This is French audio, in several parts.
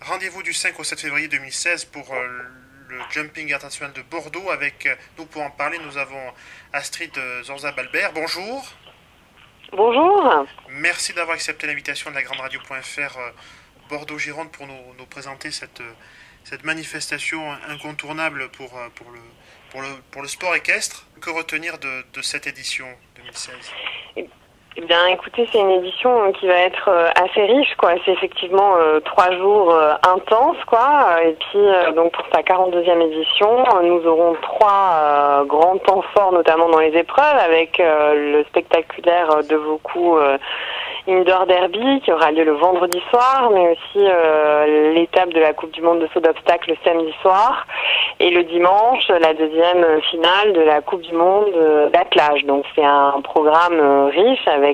Rendez-vous du 5 au 7 février 2016 pour le Jumping International de Bordeaux. Avec nous pour en parler, nous avons Astrid Zorza-Balbert. Bonjour. Bonjour. Merci d'avoir accepté l'invitation de la Grande Radio.fr Bordeaux-Gironde pour nous présenter cette manifestation incontournable pour le sport équestre. Que retenir de cette édition 2016 ? Eh bien, écoutez, c'est une édition qui va être assez riche, quoi. C'est effectivement 3 jours intenses, quoi. Et puis, donc pour sa 42e édition, nous aurons 3 grands temps forts, notamment dans les épreuves, avec le spectaculaire de Vaucou Indoor Derby qui aura lieu le vendredi soir, mais aussi l'étape de la Coupe du Monde de saut d'obstacle le samedi soir, et le dimanche, la deuxième finale de la Coupe du Monde d'attelage. Donc c'est un programme riche avec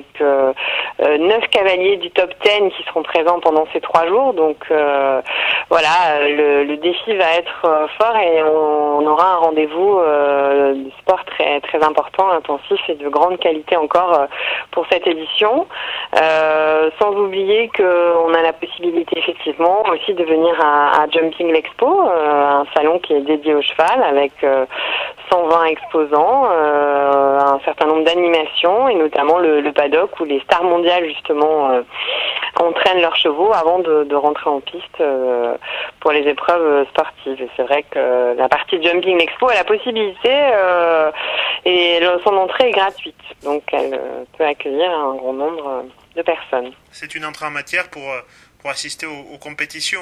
9 cavaliers du top 10 qui seront présents pendant ces 3 jours. Donc voilà, le défi va être fort et on aura un rendez-vous de sport très très important, intensif et de grande qualité encore pour cette édition. Sans oublier qu'on a la possibilité effectivement aussi de venir à Jumping l'Expo, un salon qui est dédié au cheval avec 120 exposants, un certain nombre d'animations et notamment le paddock où les stars mondiales justement entraînent leurs chevaux avant de rentrer en piste pour les épreuves sportives. Et c'est vrai que la partie Jumping l'Expo a la possibilité et son entrée est gratuite, donc elle peut accueillir un grand nombre de personnes. C'est une entrée en matière pour assister aux compétitions.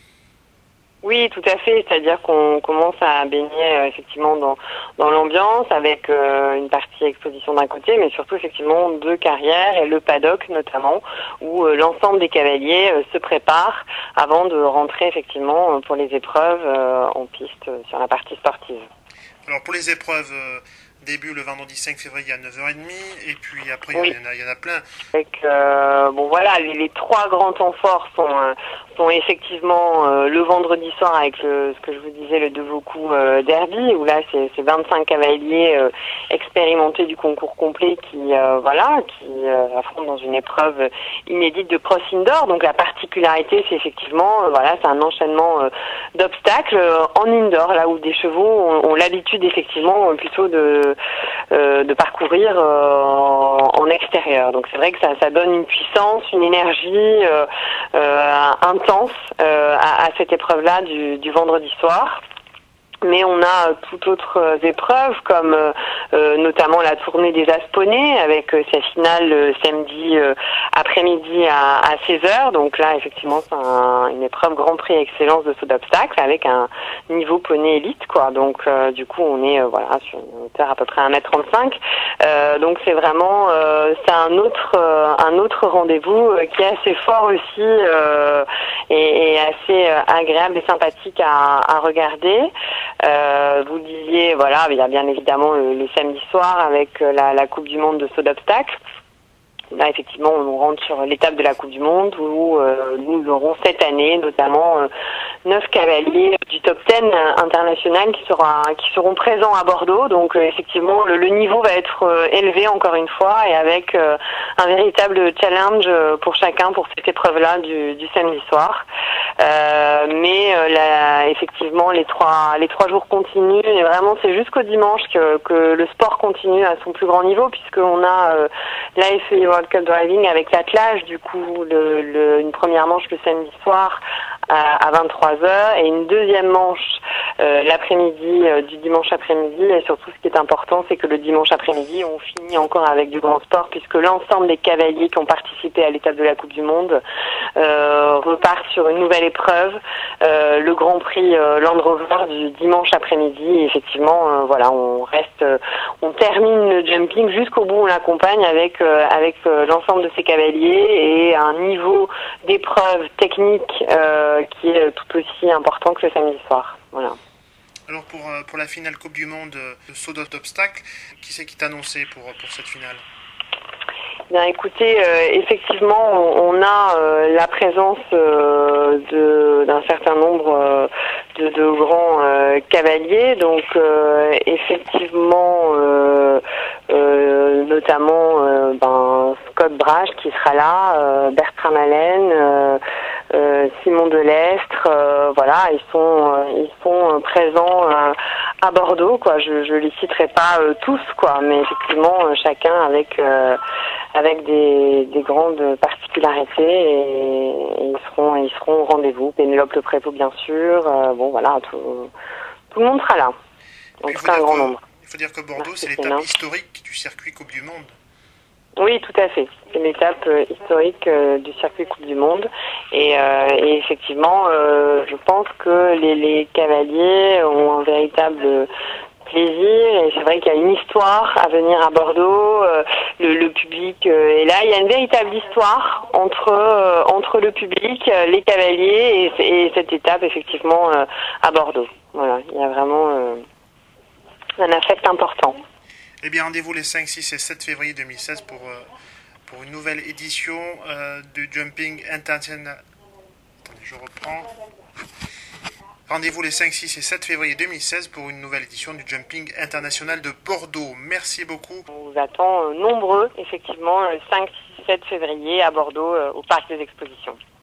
Oui, tout à fait. C'est-à-dire qu'on commence à baigner effectivement dans l'ambiance avec une partie exposition d'un côté, mais surtout effectivement 2 carrières et le paddock notamment, où l'ensemble des cavaliers se préparent avant de rentrer effectivement pour les épreuves en piste sur la partie sportive. Alors pour les épreuves, début le vendredi 5 février à 9h30 et puis après oui. il y en a plein. Avec, bon voilà, les 3 grands temps forts sont effectivement le vendredi soir avec ce que je vous disais, le De Vaucou Derby, où là c'est 25 cavaliers expérimentés du concours complet qui affrontent dans une épreuve inédite de cross indoor. Donc la particularité c'est effectivement c'est un enchaînement d'obstacles en indoor, là où des chevaux ont l'habitude effectivement plutôt de parcourir en extérieur. Donc c'est vrai que ça donne une puissance, une énergie intense à cette épreuve-là du vendredi soir. Mais on a toutes autres épreuves comme notamment la tournée des Asponais avec sa finale le samedi après-midi à 16h. Donc là effectivement c'est une épreuve Grand Prix Excellence de saut d'obstacle avec un niveau poney élite quoi. Donc du coup on est sur une hauteur à peu près 1m35. Donc c'est vraiment c'est un autre rendez-vous qui est assez fort aussi et assez agréable et sympathique à regarder. Vous le disiez, il y a bien évidemment le samedi soir avec la Coupe du Monde de saut d'obstacle. Là, effectivement, on rentre sur l'étape de la Coupe du Monde où nous aurons cette année notamment 9 cavaliers du top 10 international qui seront présents à Bordeaux. Donc, effectivement, le niveau va être élevé encore une fois et avec un véritable challenge pour chacun pour cette épreuve-là du samedi soir. Effectivement, les trois jours continuent et vraiment c'est jusqu'au dimanche que le sport continue à son plus grand niveau puisqu'on a l'AFE World Cup Driving avec l'attelage, du coup une première manche le samedi soir à 23h et une deuxième manche l'après-midi du dimanche après-midi. Et surtout ce qui est important c'est que le dimanche après-midi on finit encore avec du grand sport puisque l'ensemble des cavaliers qui ont participé à l'étape de la Coupe du Monde repartent sur une nouvelle épreuve, le Grand Prix Land Rover du dimanche après-midi. Et effectivement on termine le jumping jusqu'au bout, on l'accompagne avec l'ensemble de ces cavaliers et un niveau d'épreuve technique qui est tout aussi important que le samedi soir. Voilà. Alors pour la finale Coupe du Monde de saut d'obstacle, qui c'est qui t'a annoncé pour cette finale ? Bien, écoutez, effectivement, on a la présence d'un certain nombre de grands cavaliers. Donc, effectivement, notamment Scott Brash qui sera là, Bertram Allen, Simon Delestre, voilà, ils sont présents à Bordeaux, quoi. Je les citerai pas tous, quoi, mais effectivement chacun avec des grandes particularités et ils seront au rendez-vous. Pénélope Le Prévost, bien sûr. Bon, voilà, tout le monde sera là. En tout cas, un grand nombre. Il faut dire que Bordeaux, c'est l'étape historique du circuit Coupe du Monde. Oui, tout à fait. C'est une étape historique du circuit Coupe du Monde. Et effectivement, je pense que les cavaliers ont un véritable plaisir. Et c'est vrai qu'il y a une histoire à venir à Bordeaux. Le public est là. Il y a une véritable histoire entre le public, les cavaliers et cette étape, effectivement, à Bordeaux. Voilà, il y a vraiment un affect important. Eh bien, rendez-vous les 5, 6 et 7 février 2016 pour une nouvelle édition du Jumping International. Attendez, je reprends. Rendez-vous les 5, 6 et 7 février 2016 pour une nouvelle édition du Jumping International de Bordeaux. Merci beaucoup. On vous attend nombreux, effectivement, le 5, 6, 7 février à Bordeaux, au Parc des Expositions.